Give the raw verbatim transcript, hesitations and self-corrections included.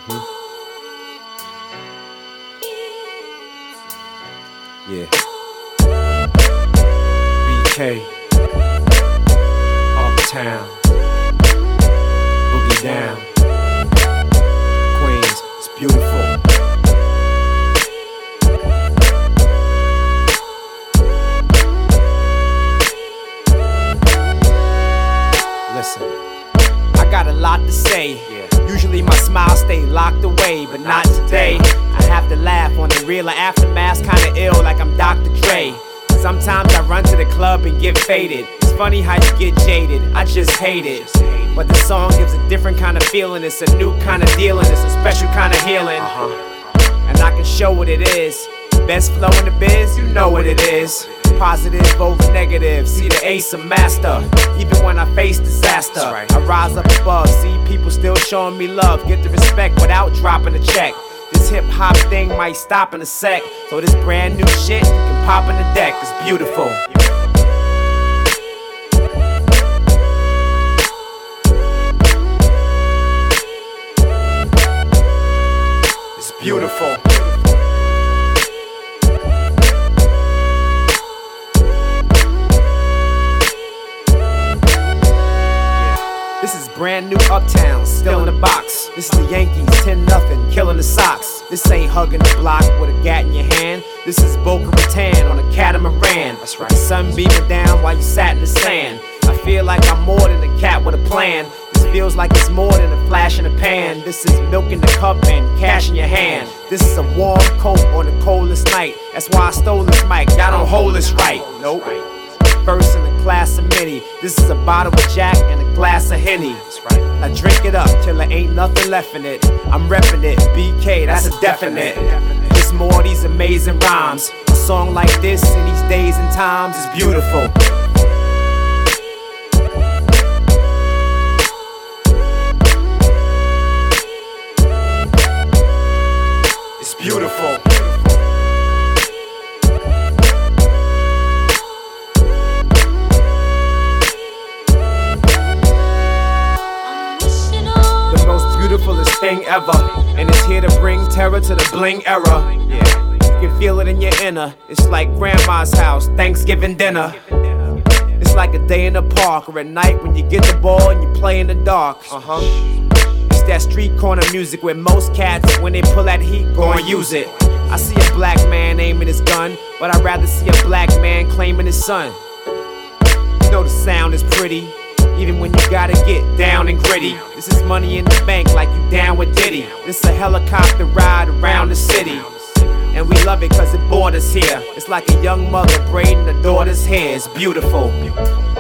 Mm-hmm. Yeah. B K, Uptown, Boogie Down, Queens, it's beautiful. Listen, I got a lot to say. Yeah. Usually my smile stay locked away, but not today. I have to laugh on the real aftermath, kinda ill like I'm Doctor Dre. Sometimes I run to the club and get faded. It's funny how you get jaded, I just hate it. But the song gives a different kind of feeling. It's a new kind of dealing, it's a special kind of healing. uh-huh. And I can show what it is. Best flow in the biz, you know what it is. Positive over negative, see the ace of master. Even when I face disaster, right. I rise up above, see people still showing me love. Get the respect without dropping a check. This hip hop thing might stop in a sec, so this brand new shit can pop in the deck. It's beautiful. It's beautiful. This is brand new Uptown, still in the box. This is the Yankees, ten nothing, killing the Sox. This ain't hugging the block with a gat in your hand. This is Boca Raton on a catamaran. That's right. The sun beaming down while you sat in the sand. I feel like I'm more than a cat with a plan. This feels like it's more than a flash in a pan. This is milk in the cup and cash in your hand. This is a warm coat on the coldest night. That's why I stole this mic, y'all don't hold this right. Nope. First in the class of many. This is a bottle of Jack and a glass of Henny. That's right. I drink it up till there ain't nothing left in it. I'm reppin' it, B K, that's a definite. There's more of these amazing rhymes. A song like this in these days and times is beautiful. It's beautiful. Beautifulest thing ever, and it's here to bring terror to the bling era. Yeah, you can feel it in your inner. It's like grandma's house, Thanksgiving dinner. It's like a day in the park or at night when you get the ball and you play in the dark. Uh-huh. It's that street corner music where most cats, when they pull that heat, go and use it. I see a black man aiming his gun, but I'd rather see a black man claiming his son. You know the sound is pretty, even when you gotta get down and gritty. This is money in the bank like you down with Diddy. This is a helicopter ride around the city, and we love it cause it brought us here. It's like a young mother braiding a daughter's hair. It's beautiful.